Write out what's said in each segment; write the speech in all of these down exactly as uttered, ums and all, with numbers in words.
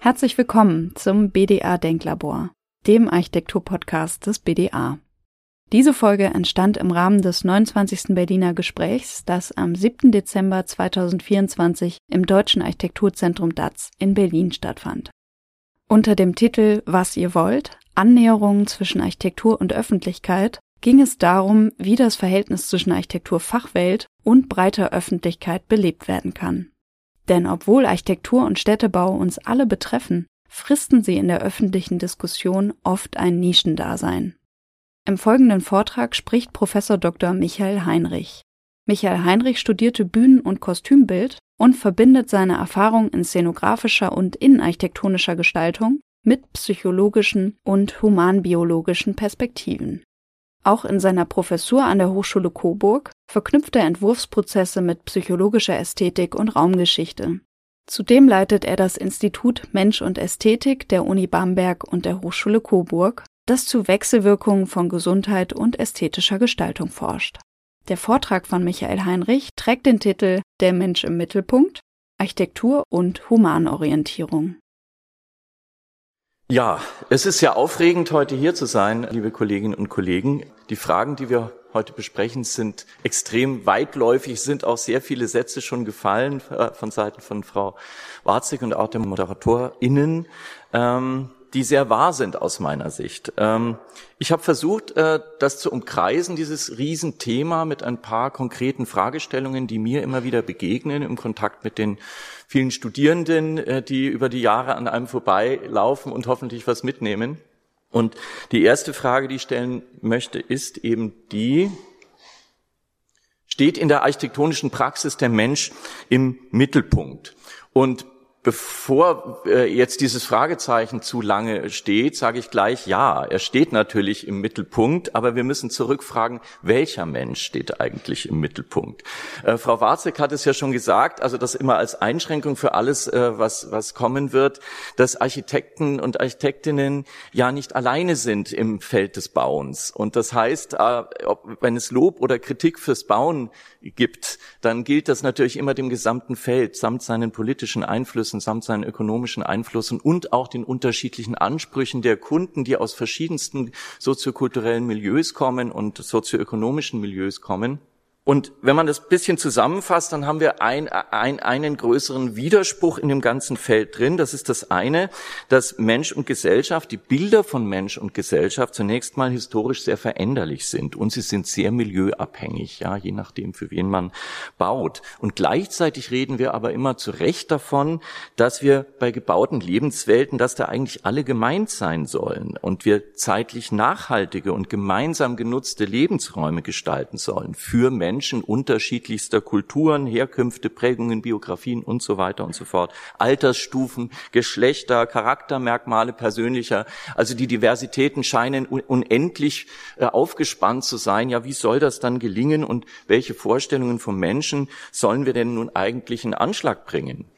Herzlich willkommen zum B D A-Denklabor, dem Architektur-Podcast des B D A. Diese Folge entstand im Rahmen des neunundzwanzigsten Berliner Gesprächs, das am siebten Dezember zweitausendvierundzwanzig im Deutschen Architekturzentrum D A Z in Berlin stattfand. Unter dem Titel »Was ihr wollt? Annäherungen zwischen Architektur und Öffentlichkeit« ging es darum, wie das Verhältnis zwischen Architekturfachwelt und breiter Öffentlichkeit belebt werden kann. Denn obwohl Architektur und Städtebau uns alle betreffen, fristen sie in der öffentlichen Diskussion oft ein Nischendasein. Im folgenden Vortrag spricht Professor Doktor Michael Heinrich. Michael Heinrich studierte Bühnen- und Kostümbild und verbindet seine Erfahrung in szenografischer und innenarchitektonischer Gestaltung mit psychologischen und humanbiologischen Perspektiven. Auch in seiner Professur an der Hochschule Coburg verknüpft er Entwurfsprozesse mit psychologischer Ästhetik und Raumgeschichte. Zudem leitet er das Institut Mensch und Ästhetik der Uni Bamberg und der Hochschule Coburg, das zu Wechselwirkungen von Gesundheit und ästhetischer Gestaltung forscht. Der Vortrag von Michael Heinrich trägt den Titel »Der Mensch im Mittelpunkt – Architektur und Humanorientierung«. Ja, es ist sehr aufregend, heute hier zu sein, liebe Kolleginnen und Kollegen. Die Fragen, die wir heute besprechen, sind extrem weitläufig, sind auch sehr viele Sätze schon gefallen äh, von Seiten von Frau Warzig und auch der ModeratorInnen, ähm, die sehr wahr sind aus meiner Sicht. Ähm, ich habe versucht, äh, das zu umkreisen, dieses Riesenthema mit ein paar konkreten Fragestellungen, die mir immer wieder begegnen im Kontakt mit den vielen Studierenden, äh, die über die Jahre an einem vorbeilaufen und hoffentlich was mitnehmen. Und die erste Frage, die ich stellen möchte, ist eben die: Steht in der architektonischen Praxis der Mensch im Mittelpunkt? Und bevor äh, jetzt dieses Fragezeichen zu lange steht, sage ich gleich, ja, er steht natürlich im Mittelpunkt, aber wir müssen zurückfragen, welcher Mensch steht eigentlich im Mittelpunkt? Äh, Frau Warzig hat es ja schon gesagt, also das immer als Einschränkung für alles, äh, was was kommen wird, dass Architekten und Architektinnen ja nicht alleine sind im Feld des Bauens. Und das heißt, äh, ob, wenn es Lob oder Kritik fürs Bauen gibt, dann gilt das natürlich immer dem gesamten Feld, samt seinen politischen Einflüssen, samt seinen ökonomischen Einflüssen und auch den unterschiedlichen Ansprüchen der Kunden, die aus verschiedensten soziokulturellen Milieus kommen und sozioökonomischen Milieus kommen. Und wenn man das bisschen zusammenfasst, dann haben wir ein, ein, einen größeren Widerspruch in dem ganzen Feld drin. Das ist das eine, dass Mensch und Gesellschaft, die Bilder von Mensch und Gesellschaft zunächst mal historisch sehr veränderlich sind. Und sie sind sehr milieuabhängig, ja, je nachdem, für wen man baut. Und gleichzeitig reden wir aber immer zu Recht davon, dass wir bei gebauten Lebenswelten, dass da eigentlich alle gemeint sein sollen und wir zeitlich nachhaltige und gemeinsam genutzte Lebensräume gestalten sollen für Menschen. Menschen unterschiedlichster Kulturen, Herkünfte, Prägungen, Biografien und so weiter und so fort, Altersstufen, Geschlechter, Charaktermerkmale persönlicher, also die Diversitäten scheinen unendlich äh, aufgespannt zu sein. Ja, wie soll das dann gelingen und welche Vorstellungen vom Menschen sollen wir denn nun eigentlich in Anschlag bringen?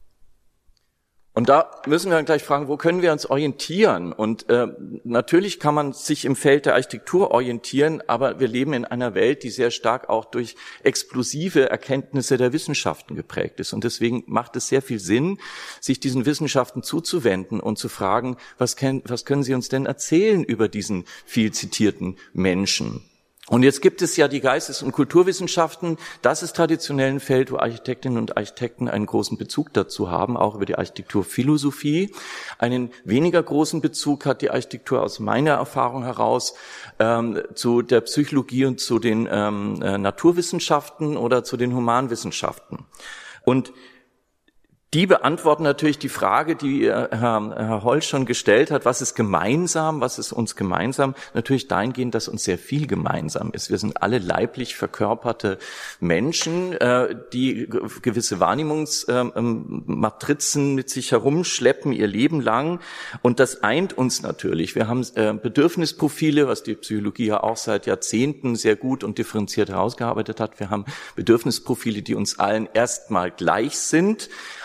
Und da müssen wir dann gleich fragen, wo können wir uns orientieren? Und äh, natürlich kann man sich im Feld der Architektur orientieren, aber wir leben in einer Welt, die sehr stark auch durch explosive Erkenntnisse der Wissenschaften geprägt ist. Und deswegen macht es sehr viel Sinn, sich diesen Wissenschaften zuzuwenden und zu fragen, was, können, was können Sie uns denn erzählen über diesen viel zitierten Menschen? Und jetzt gibt es ja die Geistes- und Kulturwissenschaften. Das ist traditionell ein Feld, wo Architektinnen und Architekten einen großen Bezug dazu haben, auch über die Architekturphilosophie. Einen weniger großen Bezug hat die Architektur aus meiner Erfahrung heraus ähm, zu der Psychologie und zu den ähm, äh, Naturwissenschaften oder zu den Humanwissenschaften. Und die beantworten natürlich die Frage, die Herr, Herr Holz schon gestellt hat, was ist gemeinsam, was ist uns gemeinsam? Natürlich dahingehend, dass uns sehr viel gemeinsam ist. Wir sind alle leiblich verkörperte Menschen, die gewisse Wahrnehmungsmatrizen mit sich herumschleppen ihr Leben lang. Und das eint uns natürlich. Wir haben Bedürfnisprofile, was die Psychologie ja auch seit Jahrzehnten sehr gut und differenziert herausgearbeitet hat. Wir haben Bedürfnisprofile, die uns allen erstmal gleich sind.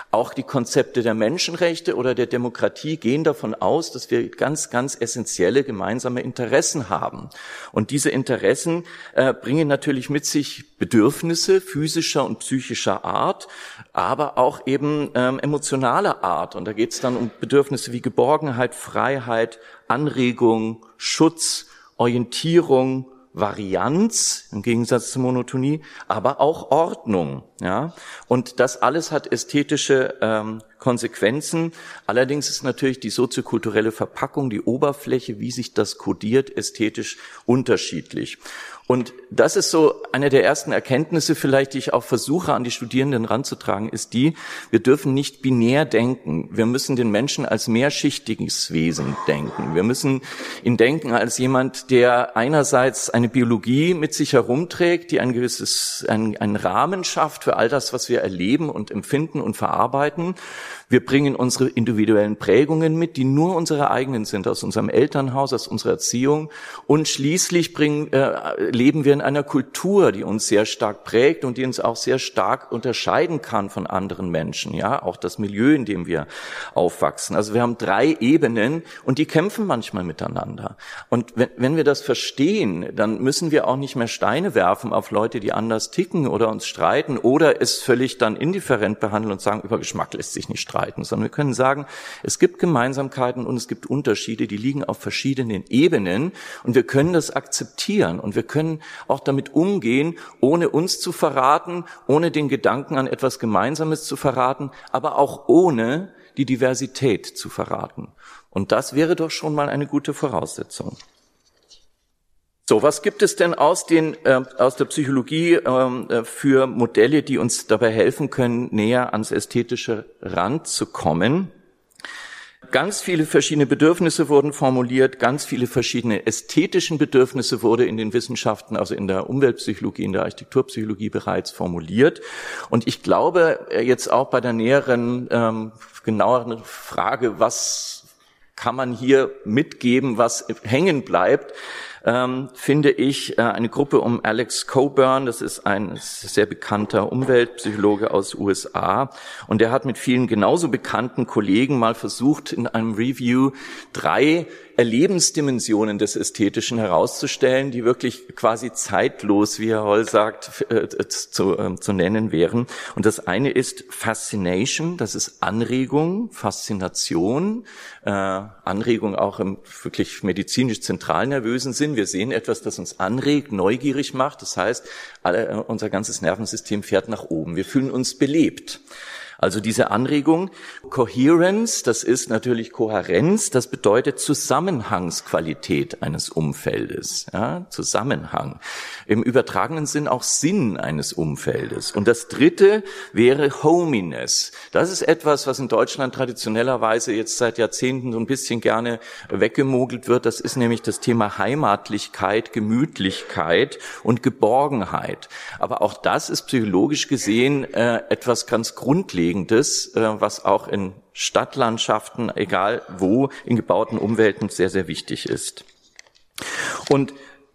Auch die Konzepte der Menschenrechte oder der Demokratie gehen davon aus, dass wir ganz, ganz essentielle gemeinsame Interessen haben. Und diese Interessen äh, bringen natürlich mit sich Bedürfnisse physischer und psychischer Art, aber auch eben ähm, emotionaler Art. Und da geht es dann um Bedürfnisse wie Geborgenheit, Freiheit, Anregung, Schutz, Orientierung, Varianz im Gegensatz zur Monotonie, aber auch Ordnung, ja. Und das alles hat ästhetische ähm, Konsequenzen. Allerdings ist natürlich die soziokulturelle Verpackung, die Oberfläche, wie sich das kodiert, ästhetisch unterschiedlich. Und das ist so eine der ersten Erkenntnisse vielleicht, die ich auch versuche, an die Studierenden ranzutragen, ist die, wir dürfen nicht binär denken. Wir müssen den Menschen als mehrschichtiges Wesen denken. Wir müssen ihn denken als jemand, der einerseits eine Biologie mit sich herumträgt, die ein gewisses, einen, einen Rahmen schafft für all das, was wir erleben und empfinden und verarbeiten. Wir bringen unsere individuellen Prägungen mit, die nur unsere eigenen sind, aus unserem Elternhaus, aus unserer Erziehung. Und schließlich bringen, äh, leben wir in einer Kultur, die uns sehr stark prägt und die uns auch sehr stark unterscheiden kann von anderen Menschen. Ja, auch das Milieu, in dem wir aufwachsen. Also wir haben drei Ebenen und die kämpfen manchmal miteinander. Und wenn, wenn wir das verstehen, dann müssen wir auch nicht mehr Steine werfen auf Leute, die anders ticken oder uns streiten oder es völlig dann indifferent behandeln und sagen, über Geschmack lässt sich nicht streiten. Sondern wir können sagen, es gibt Gemeinsamkeiten und es gibt Unterschiede, die liegen auf verschiedenen Ebenen und wir können das akzeptieren und wir können auch damit umgehen, ohne uns zu verraten, ohne den Gedanken an etwas Gemeinsames zu verraten, aber auch ohne die Diversität zu verraten. Und das wäre doch schon mal eine gute Voraussetzung. So, was gibt es denn aus den äh, aus der Psychologie äh, für Modelle, die uns dabei helfen können, näher ans ästhetische Rand zu kommen? Ganz viele verschiedene Bedürfnisse wurden formuliert, ganz viele verschiedene ästhetischen Bedürfnisse wurde in den Wissenschaften, also in der Umweltpsychologie, in der Architekturpsychologie bereits formuliert. Und ich glaube jetzt auch bei der näheren, ähm, genaueren Frage, was kann man hier mitgeben, was hängen bleibt, Ähm, finde ich äh, eine Gruppe um Alex Coburn, das ist ein sehr bekannter Umweltpsychologe aus U S A und der hat mit vielen genauso bekannten Kollegen mal versucht, in einem Review drei Erlebensdimensionen des Ästhetischen herauszustellen, die wirklich quasi zeitlos, wie Herr Holl sagt, äh, zu, äh, zu nennen wären. Und das eine ist Fascination, das ist Anregung, Faszination, äh, Anregung auch im wirklich medizinisch zentralnervösen Sinn. Wir sehen etwas, das uns anregt, neugierig macht. Das heißt, alle, äh, unser ganzes Nervensystem fährt nach oben. Wir fühlen uns belebt. Also diese Anregung. Coherence, das ist natürlich Kohärenz, das bedeutet Zusammenhangsqualität eines Umfeldes, ja, Zusammenhang. Im übertragenen Sinn auch Sinn eines Umfeldes. Und das dritte wäre Hominess. Das ist etwas, was in Deutschland traditionellerweise jetzt seit Jahrzehnten so ein bisschen gerne weggemogelt wird. Das ist nämlich das Thema Heimatlichkeit, Gemütlichkeit und Geborgenheit. Aber auch das ist psychologisch gesehen äh, etwas ganz Grundlegendes, äh, was auch in Stadtlandschaften, egal wo, in gebauten Umwelten sehr, sehr wichtig ist. Und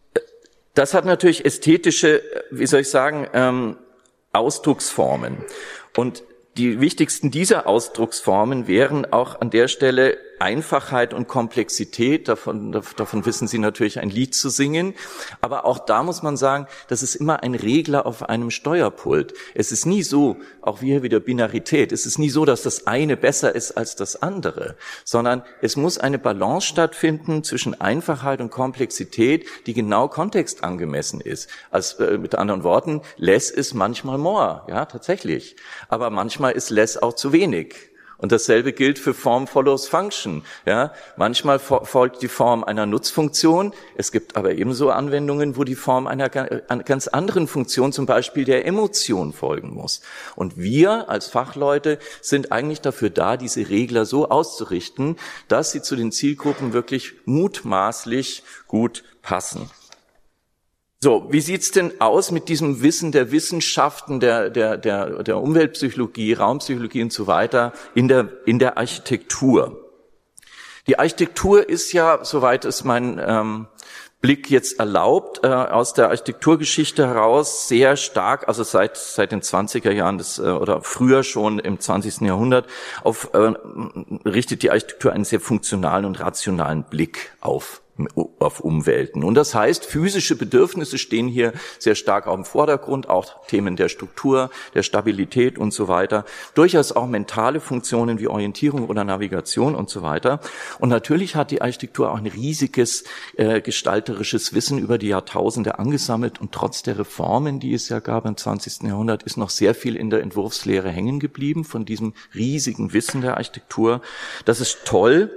das hat natürlich ästhetische, wie soll ich sagen, ähm, Ausdrucksformen. Und die wichtigsten dieser Ausdrucksformen wären auch an der Stelle Einfachheit und Komplexität, davon, davon wissen Sie natürlich ein Lied zu singen, aber auch da muss man sagen, das ist immer ein Regler auf einem Steuerpult. Es ist nie so, auch hier wieder Binarität, es ist nie so, dass das eine besser ist als das andere, sondern es muss eine Balance stattfinden zwischen Einfachheit und Komplexität, die genau kontextangemessen ist. Also äh, mit anderen Worten, less ist manchmal more, ja, tatsächlich, aber manchmal ist less auch zu wenig. Und dasselbe gilt für Form follows Function. Ja, manchmal folgt die Form einer Nutzfunktion. Es gibt aber ebenso Anwendungen, wo die Form einer ganz anderen Funktion, zum Beispiel der Emotion, folgen muss. Und wir als Fachleute sind eigentlich dafür da, diese Regler so auszurichten, dass sie zu den Zielgruppen wirklich mutmaßlich gut passen. So, wie sieht's denn aus mit diesem Wissen der Wissenschaften, der, der, der, der Umweltpsychologie, Raumpsychologie und so weiter in der, in der Architektur? Die Architektur ist ja, soweit es mein ähm, Blick jetzt erlaubt, äh, aus der Architekturgeschichte heraus sehr stark, also seit seit den zwanziger Jahren des, äh, oder früher schon im zwanzigsten Jahrhundert, auf äh, richtet die Architektur einen sehr funktionalen und rationalen Blick auf auf Umwelten. Und das heißt, physische Bedürfnisse stehen hier sehr stark auf dem Vordergrund, auch Themen der Struktur, der Stabilität und so weiter. Durchaus auch mentale Funktionen wie Orientierung oder Navigation und so weiter. Und natürlich hat die Architektur auch ein riesiges äh, gestalterisches Wissen über die Jahrtausende angesammelt. Und trotz der Reformen, die es ja gab im zwanzigsten Jahrhundert, ist noch sehr viel in der Entwurfslehre hängen geblieben von diesem riesigen Wissen der Architektur. Das ist toll.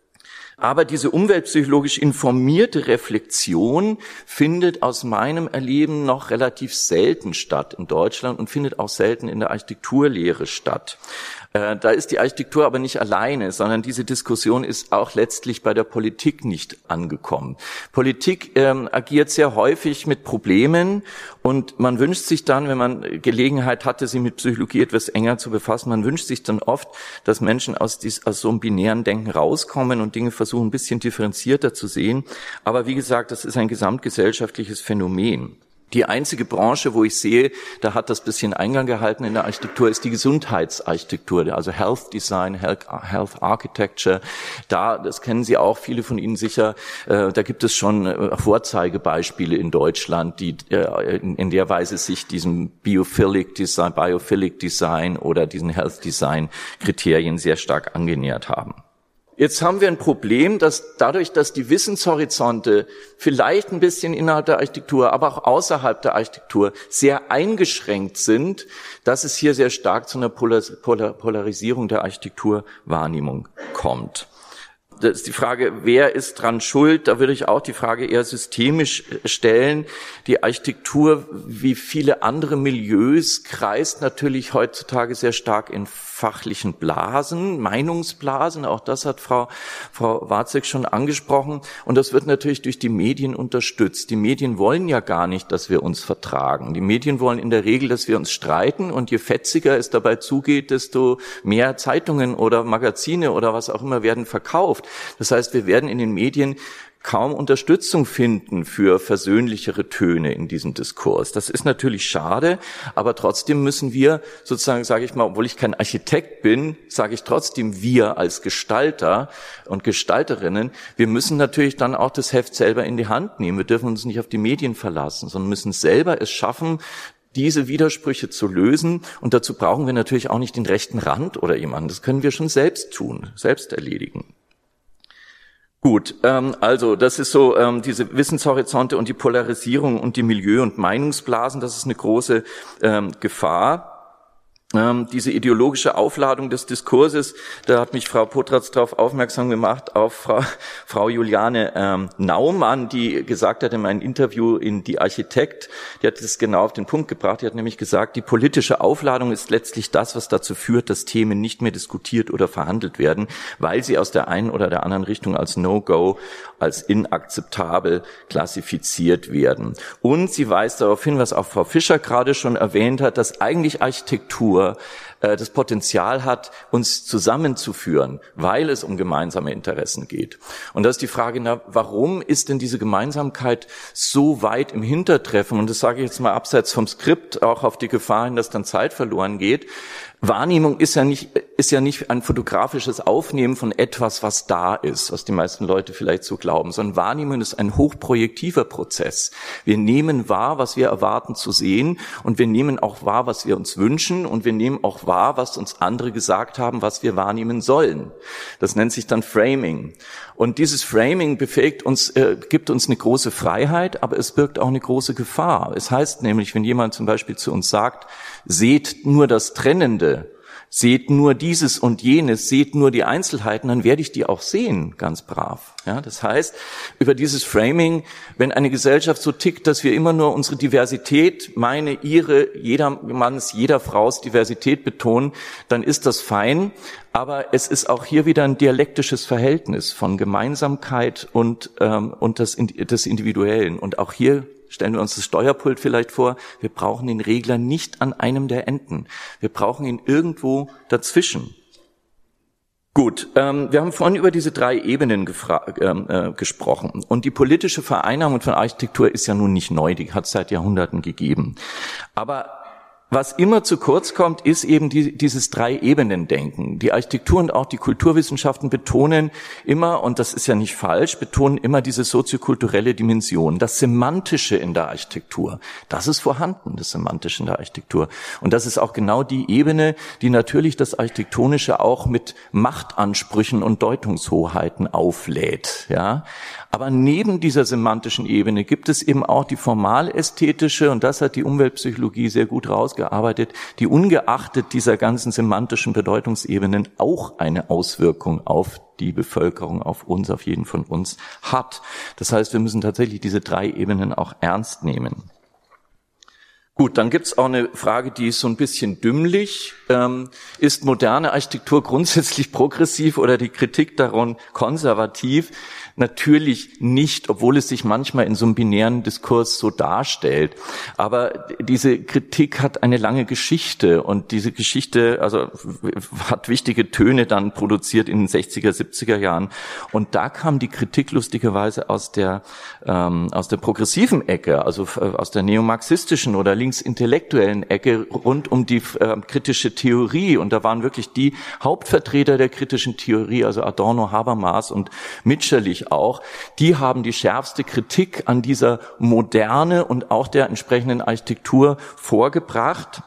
Aber diese umweltpsychologisch informierte Reflexion findet aus meinem Erleben noch relativ selten statt in Deutschland und findet auch selten in der Architekturlehre statt. Äh, da ist die Architektur aber nicht alleine, sondern diese Diskussion ist auch letztlich bei der Politik nicht angekommen. Politik ähm, agiert sehr häufig mit Problemen und man wünscht sich dann, wenn man Gelegenheit hatte, sich mit Psychologie etwas enger zu befassen, man wünscht sich dann oft, dass Menschen aus, dies, aus so einem binären Denken rauskommen und Dinge versuchen, ein bisschen differenzierter zu sehen. Aber wie gesagt, das ist ein gesamtgesellschaftliches Phänomen. Die einzige Branche, wo ich sehe, da hat das bisschen Eingang gehalten in der Architektur, ist die Gesundheitsarchitektur, also Health Design, Health, Health Architecture. Da, das kennen Sie auch, viele von Ihnen sicher, äh, da gibt es schon äh, Vorzeigebeispiele in Deutschland, die äh, in, in der Weise sich diesem Biophilic Design, Biophilic Design oder diesen Health Design Kriterien sehr stark angenähert haben. Jetzt haben wir ein Problem, dass dadurch, dass die Wissenshorizonte vielleicht ein bisschen innerhalb der Architektur, aber auch außerhalb der Architektur sehr eingeschränkt sind, dass es hier sehr stark zu einer Polarisierung der Architekturwahrnehmung kommt. Das ist die Frage, wer ist dran schuld? Da würde ich auch die Frage eher systemisch stellen. Die Architektur, wie viele andere Milieus, kreist natürlich heutzutage sehr stark in fachlichen Blasen, Meinungsblasen. Auch das hat Frau, Frau Watzek schon angesprochen. Und das wird natürlich durch die Medien unterstützt. Die Medien wollen ja gar nicht, dass wir uns vertragen. Die Medien wollen in der Regel, dass wir uns streiten. Und je fetziger es dabei zugeht, desto mehr Zeitungen oder Magazine oder was auch immer werden verkauft. Das heißt, wir werden in den Medien kaum Unterstützung finden für versöhnlichere Töne in diesem Diskurs. Das ist natürlich schade, aber trotzdem müssen wir sozusagen, sage ich mal, obwohl ich kein Architekt bin, sage ich trotzdem, wir als Gestalter und Gestalterinnen, wir müssen natürlich dann auch das Heft selber in die Hand nehmen. Wir dürfen uns nicht auf die Medien verlassen, sondern müssen selber es schaffen, diese Widersprüche zu lösen. Und dazu brauchen wir natürlich auch nicht den rechten Rand oder jemanden. Das können wir schon selbst tun, selbst erledigen. Gut, ähm, also das ist so ähm, diese Wissenshorizonte und die Polarisierung und die Milieu- und Meinungsblasen, das ist eine große ähm, Gefahr. Ähm, diese ideologische Aufladung des Diskurses, da hat mich Frau Potratz darauf aufmerksam gemacht, auf Frau, Frau Juliane ähm, Naumann, die gesagt hat in meinem Interview in Die Architekt, die hat das genau auf den Punkt gebracht, die hat nämlich gesagt, die politische Aufladung ist letztlich das, was dazu führt, dass Themen nicht mehr diskutiert oder verhandelt werden, weil sie aus der einen oder der anderen Richtung als No-Go, als inakzeptabel klassifiziert werden. Und sie weist darauf hin, was auch Frau Fischer gerade schon erwähnt hat, dass eigentlich Architektur das Potenzial hat, uns zusammenzuführen, weil es um gemeinsame Interessen geht. Und da ist die Frage, na, warum ist denn diese Gemeinsamkeit so weit im Hintertreffen? Und das sage ich jetzt mal abseits vom Skript, auch auf die Gefahr hin, dass dann Zeit verloren geht. Wahrnehmung ist ja nicht, ist ja nicht ein fotografisches Aufnehmen von etwas, was da ist, was die meisten Leute vielleicht so glauben, sondern Wahrnehmung ist ein hochprojektiver Prozess. Wir nehmen wahr, was wir erwarten zu sehen, und wir nehmen auch wahr, was wir uns wünschen, und wir nehmen auch wahr, was uns andere gesagt haben, was wir wahrnehmen sollen. Das nennt sich dann Framing. Und dieses Framing befähigt uns, äh, gibt uns eine große Freiheit, aber es birgt auch eine große Gefahr. Es heißt nämlich, wenn jemand zum Beispiel zu uns sagt, seht nur das Trennende, seht nur dieses und jenes, seht nur die Einzelheiten, dann werde ich die auch sehen, ganz brav. Ja, das heißt, über dieses Framing, wenn eine Gesellschaft so tickt, dass wir immer nur unsere Diversität, meine, ihre, jeder Manns, jeder Frau's Diversität betonen, dann ist das fein. Aber es ist auch hier wieder ein dialektisches Verhältnis von Gemeinsamkeit und, ähm, und das, des Individuellen. Und auch hier stellen wir uns das Steuerpult vielleicht vor, wir brauchen den Regler nicht an einem der Enden. Wir brauchen ihn irgendwo dazwischen. Gut, ähm, wir haben vorhin über diese drei Ebenen gefra- äh, äh, gesprochen. Und die politische Vereinnahmung von Architektur ist ja nun nicht neu, die hat es seit Jahrhunderten gegeben. Aber was immer zu kurz kommt, ist eben die, dieses Drei-Ebenen-Denken. Die Architektur und auch die Kulturwissenschaften betonen immer, und das ist ja nicht falsch, betonen immer diese soziokulturelle Dimension, das Semantische in der Architektur. Das ist vorhanden, das Semantische in der Architektur. Und das ist auch genau die Ebene, die natürlich das Architektonische auch mit Machtansprüchen und Deutungshoheiten auflädt, ja. Aber neben dieser semantischen Ebene gibt es eben auch die formal-ästhetische, und das hat die Umweltpsychologie sehr gut rausgearbeitet, die ungeachtet dieser ganzen semantischen Bedeutungsebenen auch eine Auswirkung auf die Bevölkerung, auf uns, auf jeden von uns hat. Das heißt, wir müssen tatsächlich diese drei Ebenen auch ernst nehmen. Gut, dann gibt's auch eine Frage, die ist so ein bisschen dümmlich. Ähm, ist moderne Architektur grundsätzlich progressiv oder die Kritik daran konservativ? Natürlich nicht, obwohl es sich manchmal in so einem binären Diskurs so darstellt. Aber diese Kritik hat eine lange Geschichte und diese Geschichte, also hat wichtige Töne dann produziert in den sechziger, siebziger Jahren. Und da kam die Kritik lustigerweise aus der ähm, aus der progressiven Ecke, also aus der neomarxistischen oder linksintellektuellen Ecke rund um die äh, kritische Theorie. Und da waren wirklich die Hauptvertreter der kritischen Theorie, also Adorno, Habermas und Mitscherlich auch, die haben die schärfste Kritik an dieser Moderne und auch der entsprechenden Architektur vorgebracht.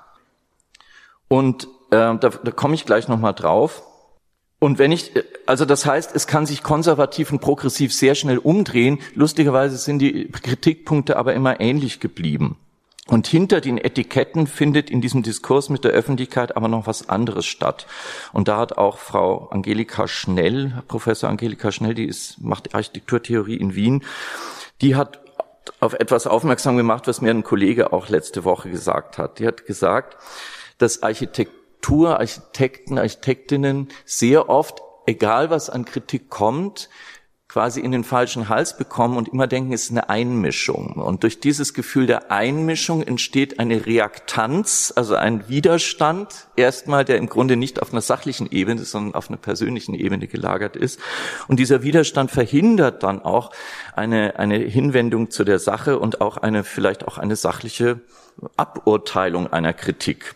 Und äh, da, da komme ich gleich nochmal drauf. Und wenn ich, also das heißt, es kann sich konservativ und progressiv sehr schnell umdrehen. Lustigerweise sind die Kritikpunkte aber immer ähnlich geblieben. Und hinter den Etiketten findet in diesem Diskurs mit der Öffentlichkeit aber noch was anderes statt. Und da hat auch Frau Angelika Schnell, Professor Angelika Schnell, die ist, macht Architekturtheorie in Wien, die hat auf etwas aufmerksam gemacht, was mir ein Kollege auch letzte Woche gesagt hat. Die hat gesagt, dass Architektur, Architekten, Architektinnen sehr oft, egal was an Kritik kommt, quasi in den falschen Hals bekommen und immer denken, es ist eine Einmischung. Und durch dieses Gefühl der Einmischung entsteht eine Reaktanz, also ein Widerstand, erstmal, der im Grunde nicht auf einer sachlichen Ebene, sondern auf einer persönlichen Ebene gelagert ist. Und dieser Widerstand verhindert dann auch eine, eine Hinwendung zu der Sache und auch eine, vielleicht auch eine sachliche Aburteilung einer Kritik.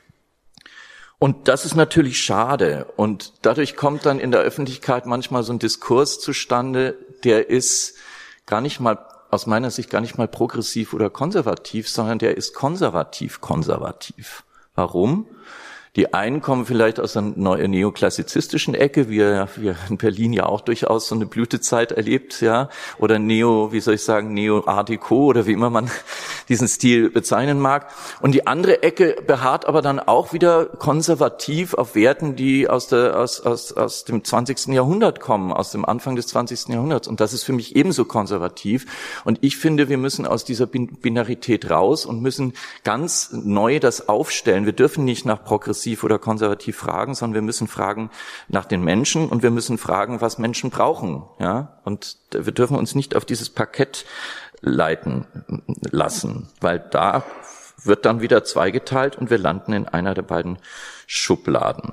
Und das ist natürlich schade. Und dadurch kommt dann in der Öffentlichkeit manchmal so ein Diskurs zustande, der ist gar nicht mal, aus meiner Sicht gar nicht mal progressiv oder konservativ, sondern der ist konservativ-konservativ. Warum? Die einen kommen vielleicht aus einer neoklassizistischen Ecke, wie wir in Berlin ja auch durchaus so eine Blütezeit erlebt, ja, oder Neo, wie soll ich sagen, Neo-Art Deco oder wie immer man diesen Stil bezeichnen mag. Und die andere Ecke beharrt aber dann auch wieder konservativ auf Werten, die aus der aus aus aus dem zwanzigsten Jahrhundert kommen, aus dem Anfang des zwanzigsten Jahrhunderts. Und das ist für mich ebenso konservativ. Und ich finde, wir müssen aus dieser Binarität raus und müssen ganz neu das aufstellen. Wir dürfen nicht nach progressiv oder konservativ fragen, sondern wir müssen fragen nach den Menschen und wir müssen fragen, was Menschen brauchen, ja. Und wir dürfen uns nicht auf dieses Parkett leiten lassen, weil da wird dann wieder zweigeteilt und wir landen in einer der beiden Schubladen.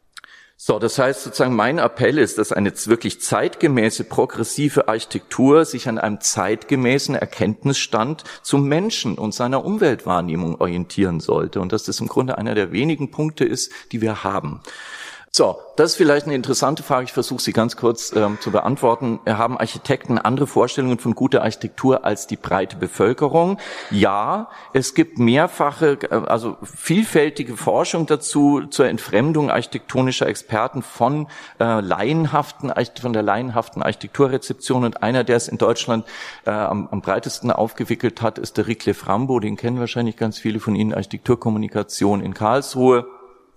So, das heißt sozusagen, mein Appell ist, dass eine wirklich zeitgemäße, progressive Architektur sich an einem zeitgemäßen Erkenntnisstand zum Menschen und seiner Umweltwahrnehmung orientieren sollte und dass das im Grunde einer der wenigen Punkte ist, die wir haben. So, das ist vielleicht eine interessante Frage. Ich versuche sie ganz kurz ähm, zu beantworten. Haben Architekten andere Vorstellungen von guter Architektur als die breite Bevölkerung? Ja, es gibt mehrfache, also vielfältige Forschung dazu zur Entfremdung architektonischer Experten von äh, laienhaften, von der laienhaften Architekturrezeption. Und einer, der es in Deutschland äh, am, am breitesten aufgewickelt hat, ist der Rickleff Rambo. Den kennen wahrscheinlich ganz viele von Ihnen. Architekturkommunikation in Karlsruhe.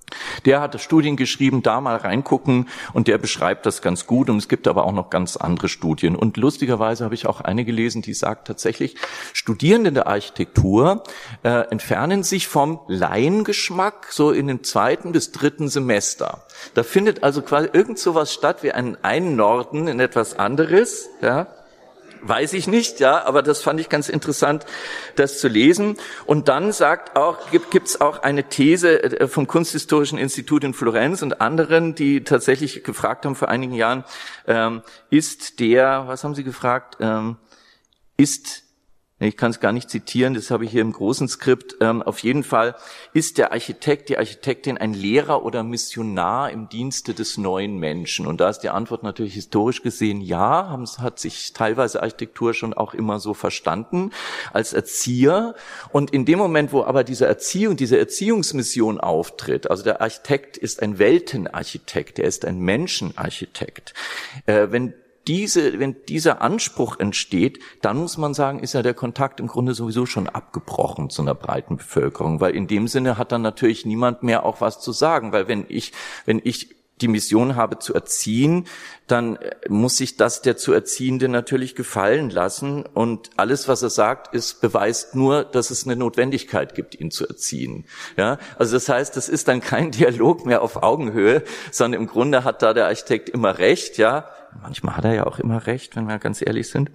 Der hat Studien geschrieben, da mal reingucken und der beschreibt das ganz gut und es gibt aber auch noch ganz andere Studien. Und lustigerweise habe ich auch eine gelesen, die sagt tatsächlich, Studierende der Architektur äh, entfernen sich vom Laiengeschmack so in dem zweiten bis dritten Semester. Da findet also quasi irgend sowas statt wie ein Einnorden in etwas anderes, ja. Weiß ich nicht, ja, aber das fand ich ganz interessant, das zu lesen. Und dann sagt auch, gibt gibt's auch eine These vom Kunsthistorischen Institut in Florenz und anderen, die tatsächlich gefragt haben vor einigen Jahren, ähm, ist der, was haben sie gefragt, ähm, ist ich kann es gar nicht zitieren, das habe ich hier im großen Skript. Ähm, auf jeden Fall ist der Architekt, die Architektin ein Lehrer oder Missionar im Dienste des neuen Menschen. Und da ist die Antwort natürlich historisch gesehen ja, haben, hat sich teilweise Architektur schon auch immer so verstanden als Erzieher. Und in dem Moment, wo aber diese Erziehung, diese Erziehungsmission auftritt, also der Architekt ist ein Weltenarchitekt, er ist ein Menschenarchitekt. Äh, wenn Diese, wenn dieser Anspruch entsteht, dann muss man sagen, ist ja der Kontakt im Grunde sowieso schon abgebrochen zu einer breiten Bevölkerung, weil in dem Sinne hat dann natürlich niemand mehr auch was zu sagen, weil wenn ich, wenn ich die Mission habe zu erziehen, dann muss sich das der zu Erziehende natürlich gefallen lassen und alles, was er sagt, ist beweist nur, dass es eine Notwendigkeit gibt, ihn zu erziehen. Ja, also das heißt, das ist dann kein Dialog mehr auf Augenhöhe, sondern im Grunde hat da der Architekt immer recht, ja. Manchmal hat er ja auch immer recht, wenn wir ganz ehrlich sind.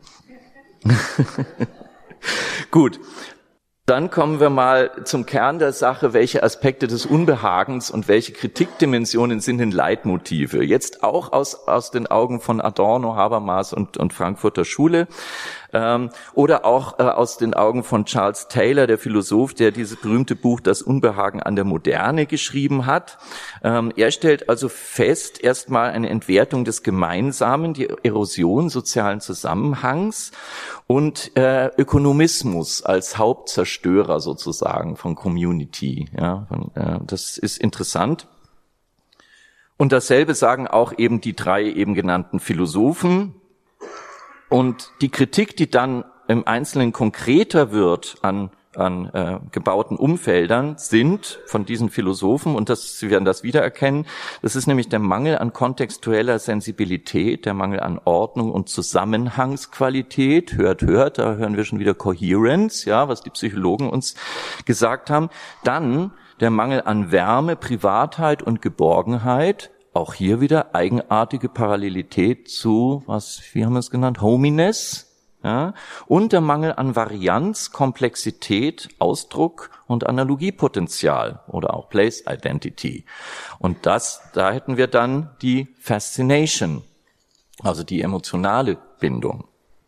Gut. Dann kommen wir mal zum Kern der Sache, welche Aspekte des Unbehagens und welche Kritikdimensionen sind denn Leitmotive? Jetzt auch aus, aus den Augen von Adorno, Habermas und, und Frankfurter Schule. Ähm, oder auch äh, aus den Augen von Charles Taylor, der Philosoph, der dieses berühmte Buch Das Unbehagen an der Moderne geschrieben hat. Ähm, er stellt also fest, erstmal eine Entwertung des Gemeinsamen, die Erosion sozialen Zusammenhangs und äh, Ökonomismus als Hauptzerstörer sozusagen von Community. Ja, von, äh, das ist interessant. Und dasselbe sagen auch eben die drei eben genannten Philosophen. Und die Kritik, die dann im Einzelnen konkreter wird an an äh, gebauten Umfeldern, sind von diesen Philosophen, und das, Sie werden das wiedererkennen, das ist nämlich der Mangel an kontextueller Sensibilität, der Mangel an Ordnung und Zusammenhangsqualität. Hört, hört, da hören wir schon wieder Coherence, ja, was die Psychologen uns gesagt haben. Dann der Mangel an Wärme, Privatheit und Geborgenheit. Auch hier wieder eigenartige Parallelität zu, was, wie haben wir es genannt, Hominess, ja, und der Mangel an Varianz, Komplexität, Ausdruck und Analogiepotenzial oder auch Place Identity. Und das, da hätten wir dann die Fascination, also die emotionale Bindung.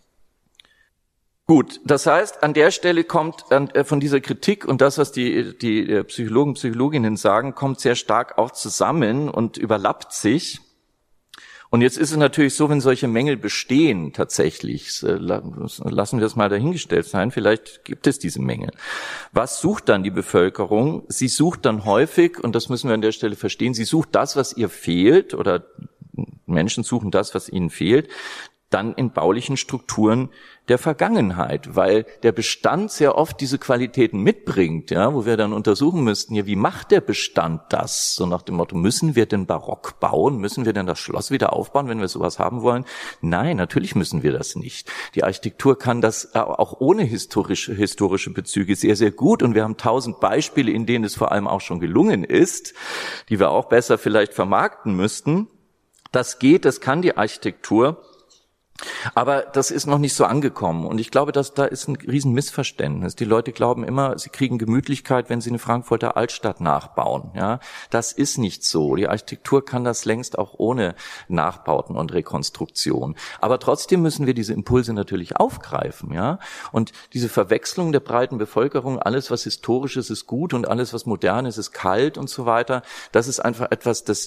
Gut, das heißt, an der Stelle kommt äh, von dieser Kritik und das, was die, die Psychologen, Psychologinnen sagen, kommt sehr stark auch zusammen und überlappt sich. Und jetzt ist es natürlich so, wenn solche Mängel bestehen tatsächlich, lassen wir das mal dahingestellt sein, vielleicht gibt es diese Mängel. Was sucht dann die Bevölkerung? Sie sucht dann häufig, und das müssen wir an der Stelle verstehen, sie sucht das, was ihr fehlt, oder Menschen suchen das, was ihnen fehlt, dann in baulichen Strukturen der Vergangenheit, weil der Bestand sehr oft diese Qualitäten mitbringt, ja, wo wir dann untersuchen müssten, ja, wie macht der Bestand das? So nach dem Motto, müssen wir denn barock bauen? Müssen wir denn das Schloss wieder aufbauen, wenn wir sowas haben wollen? Nein, natürlich müssen wir das nicht. Die Architektur kann das auch ohne historische, historische Bezüge sehr, sehr gut, und wir haben tausend Beispiele, in denen es vor allem auch schon gelungen ist, die wir auch besser vielleicht vermarkten müssten. Das geht, das kann die Architektur. Aber das ist noch nicht so angekommen, und ich glaube, dass da ist ein riesen Missverständnis. Die Leute glauben immer, sie kriegen Gemütlichkeit, wenn sie eine Frankfurter Altstadt nachbauen. Ja, das ist nicht so. Die Architektur kann das längst auch ohne Nachbauten und Rekonstruktion. Aber trotzdem müssen wir diese Impulse natürlich aufgreifen. Ja, und diese Verwechslung der breiten Bevölkerung, alles was historisch ist, ist gut und alles was modern ist, ist kalt und so weiter. Das ist einfach etwas, das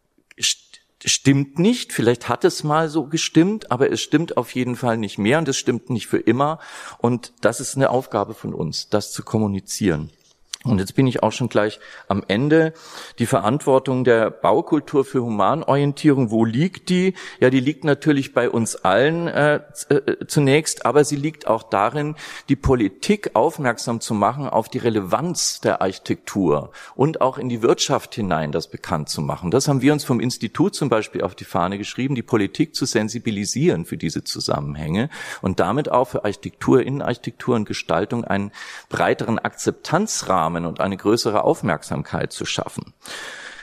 stimmt nicht, vielleicht hat es mal so gestimmt, aber es stimmt auf jeden Fall nicht mehr, und es stimmt nicht für immer, und das ist eine Aufgabe von uns, das zu kommunizieren. Und jetzt bin ich auch schon gleich am Ende. Die Verantwortung der Baukultur für Humanorientierung, wo liegt die? Ja, die liegt natürlich bei uns allen äh, äh, zunächst, aber sie liegt auch darin, die Politik aufmerksam zu machen auf die Relevanz der Architektur und auch in die Wirtschaft hinein das bekannt zu machen. Das haben wir uns vom Institut zum Beispiel auf die Fahne geschrieben, die Politik zu sensibilisieren für diese Zusammenhänge und damit auch für Architektur, Innenarchitektur und Gestaltung einen breiteren Akzeptanzrahmen und eine größere Aufmerksamkeit zu schaffen.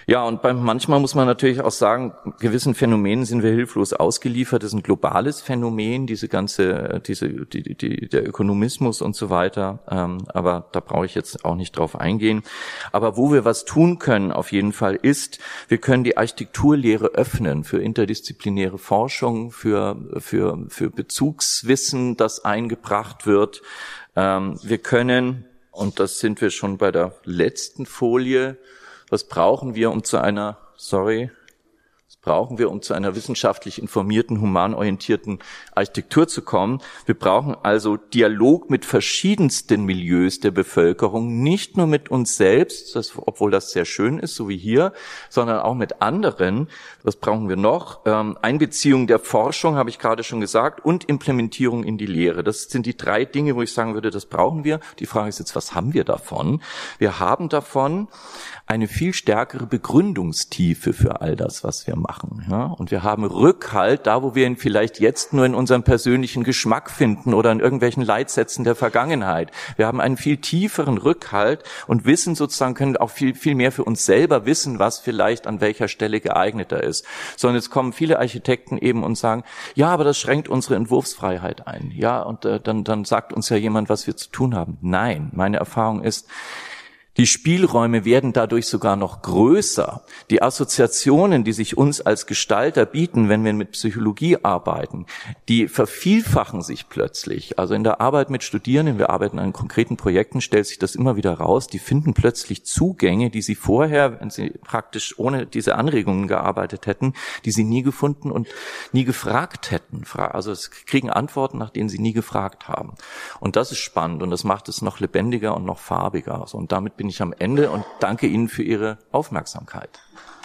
Ja, und beim, manchmal muss man natürlich auch sagen, gewissen Phänomenen sind wir hilflos ausgeliefert. Das ist ein globales Phänomen, diese ganze, diese, die, die, der Ökonomismus und so weiter. Ähm, aber da brauche ich jetzt auch nicht drauf eingehen. Aber wo wir was tun können, auf jeden Fall, ist, wir können die Architekturlehre öffnen für interdisziplinäre Forschung, für, für, für Bezugswissen, das eingebracht wird. Ähm, wir können, und das sind wir schon bei der letzten Folie, was brauchen wir, um zu einer, sorry, was brauchen wir, um zu einer wissenschaftlich informierten, humanorientierten Architektur zu kommen? Wir brauchen also Dialog mit verschiedensten Milieus der Bevölkerung, nicht nur mit uns selbst, das, obwohl das sehr schön ist, so wie hier, sondern auch mit anderen. Was brauchen wir noch? Ähm, Einbeziehung der Forschung, habe ich gerade schon gesagt, und Implementierung in die Lehre. Das sind die drei Dinge, wo ich sagen würde, das brauchen wir. Die Frage ist jetzt, was haben wir davon? Wir haben davon eine viel stärkere Begründungstiefe für all das, was wir machen. Ja? Und wir haben Rückhalt, da wo wir ihn vielleicht jetzt nur in unserem persönlichen Geschmack finden oder in irgendwelchen Leitsätzen der Vergangenheit. Wir haben einen viel tieferen Rückhalt und wissen sozusagen, können auch viel, viel mehr für uns selber wissen, was vielleicht an welcher Stelle geeigneter ist. Sondern jetzt kommen viele Architekten eben und sagen, ja, aber das schränkt unsere Entwurfsfreiheit ein. Ja, und äh, dann, dann sagt uns ja jemand, was wir zu tun haben. Nein, meine Erfahrung ist, die Spielräume werden dadurch sogar noch größer. Die Assoziationen, die sich uns als Gestalter bieten, wenn wir mit Psychologie arbeiten, die vervielfachen sich plötzlich. Also in der Arbeit mit Studierenden, wir arbeiten an konkreten Projekten, stellt sich das immer wieder raus, die finden plötzlich Zugänge, die sie vorher, wenn sie praktisch ohne diese Anregungen gearbeitet hätten, die sie nie gefunden und nie gefragt hätten. Also es kriegen Antworten, nach denen sie nie gefragt haben. Und das ist spannend und das macht es noch lebendiger und noch farbiger. Und damit bin ich am Ende und danke Ihnen für Ihre Aufmerksamkeit.